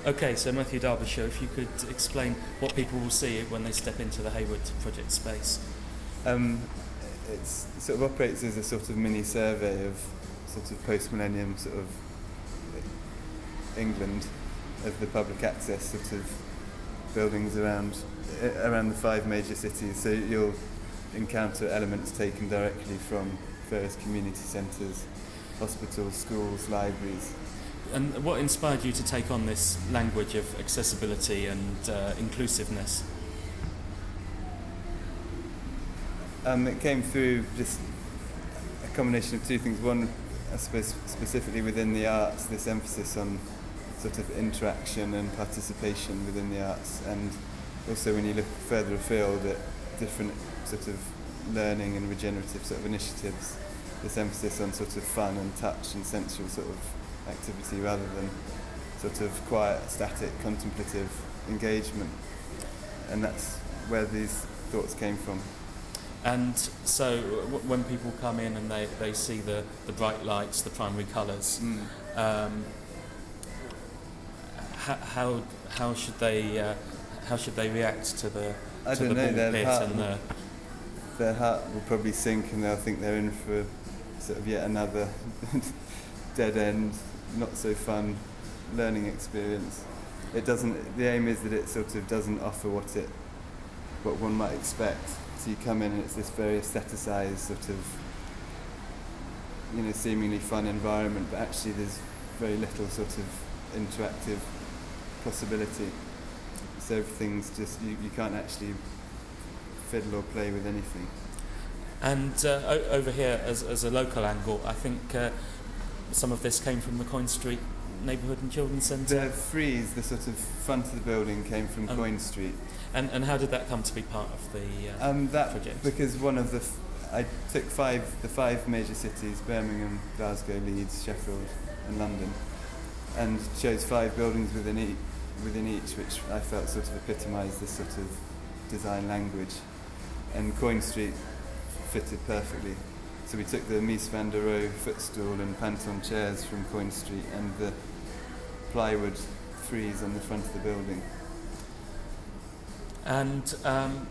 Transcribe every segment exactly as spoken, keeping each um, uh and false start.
Okay, so Matthew Derbyshire, if you could explain what people will see when they step into the Hayward project space. Um, it's, it sort of operates as a sort of mini survey of sort of post-millennium sort of England, of the public access sort of buildings around around the five major cities. So you'll encounter elements taken directly from various community centres, hospitals, schools, libraries. And what inspired you to take on this language of accessibility and uh, inclusiveness? Um, it came through just a combination of two things. One, I suppose, specifically within the arts, this emphasis on sort of interaction and participation within the arts, and also when you look further afield at different sort of learning and regenerative sort of initiatives, this emphasis on sort of fun and touch and sensual sort of activity rather than sort of quiet, static, contemplative engagement. And that's where these thoughts came from. And so w- when people come in and they, they see the, the bright lights, the primary colours, Mm. um, h- how how should they uh, how should they react to the I to don't the know, ball their pit heart and will- the Their heart will probably sink and they'll think they're in for sort of yet another dead end, not so fun learning experience. It doesn't. The aim is that it sort of doesn't offer what it, what one might expect. So you come in and it's this very aestheticised sort of, you know, seemingly fun environment, but actually there's very little sort of interactive possibility. So everything's just you, you can't actually fiddle or play with anything. And uh, o- over here, as, as a local angle, I think uh, some of this came from the Coin Street Neighbourhood and Children's Centre. The frieze, the sort of front of the building, came from Um, Coin Street. And, and how did that come to be part of the uh, Um, that project? because one of the f- I took five the five major cities: Birmingham, Glasgow, Leeds, Sheffield, and London, and chose five buildings within each within each, which I felt sort of epitomised this sort of design language. And Coin Street fitted perfectly. So we took the Mies van der Rohe footstool and Panton chairs from Coin Street and the plywood frieze on the front of the building. And um,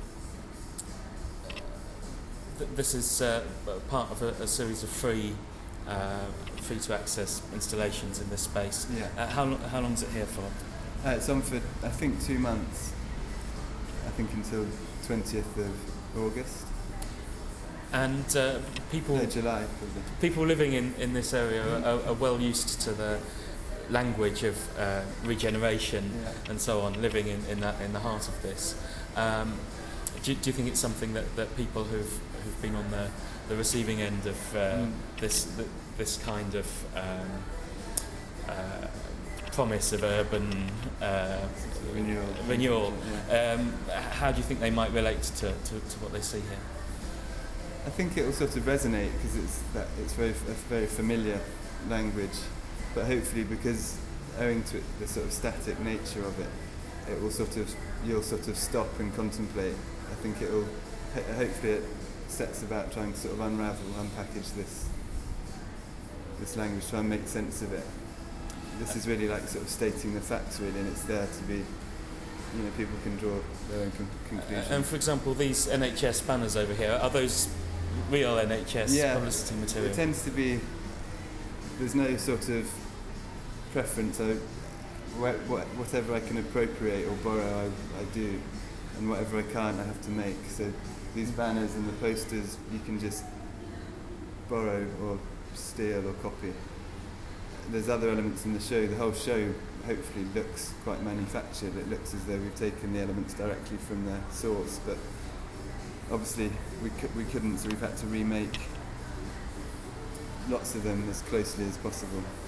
th- this is uh, part of a, a series of free, uh, free to access installations in this space. Yeah. Uh, how lo- how long is it here for? Uh, it's on for I think two months. I think until twentieth of August. And uh, people No, July probably. people living in, in this area are, are well used to the language of uh, regeneration Yeah. and so on, living in, in that in the heart of this. Um, do, do you think it's something that, that people who've who've been on the, the receiving end of uh, Mm. this th- this kind of um, uh, promise of urban uh, Renewal. renewal, Yeah. um, how do you think they might relate to, to, to what they see here? I think it will sort of resonate because it's that it's very a very familiar language, but hopefully because owing to it, the sort of static nature of it, it will sort of you'll sort of stop and contemplate. I think it will ho- hopefully it sets about trying to sort of unravel, unpackage this this language, try and make sense of it. This is really like sort of stating the facts really, and it's there to be, you know, people can draw their own con- conclusions. And for example, these N H S banners over here, are those real N H S Yeah, publicity material? It tends to be, there's no sort of preference. I, wha- wha- whatever I can appropriate or borrow, I, I do, and whatever I can't, I have to make. So these banners and the posters, you can just borrow or steal or copy. There's other elements in the show. The whole show hopefully looks quite manufactured. It looks as though we've taken the elements directly from their source, but obviously we c- we couldn't, so we've had to remake lots of them as closely as possible.